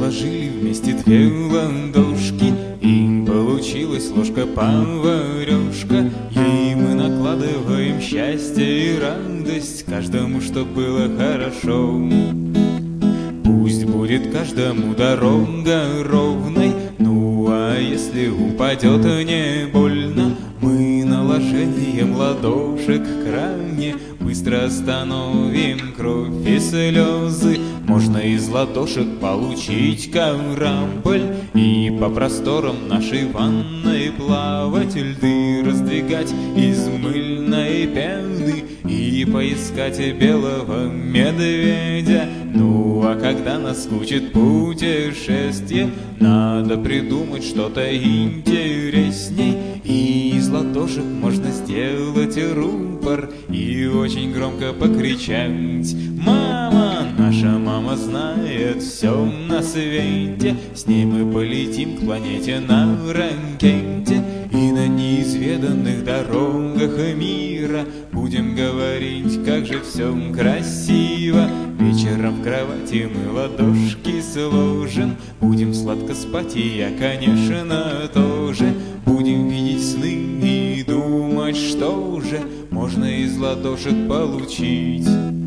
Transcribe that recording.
сложили вместе две ладошки, и получилась ложка-поварешка. Ей мы накладываем счастье и радость, каждому, чтоб было хорошо. Пусть будет каждому дорога ровной, ну а если упадет не больно, мы наложением ладошек к ране быстро остановим кровь и слезы. Можно из ладошек получить корабль и по просторам нашей ванной плавать, льды раздвигать из мыльной пены и поискать белого медведя. Ну а когда наскучит путешествие, надо придумать что-то интересней, и из ладошек можно сделать рупор и очень громко покричать: «Мама, наша мама знает все на свете, с ней мы полетим к планете на ракете, и на неизведанных дорогах мира будем говорить, как же все красиво. Вечером в кровати мы ладошки сложим, будем сладко спать, и я, конечно, тоже. Будем видеть сны и думать, что же можно из ладошек получить».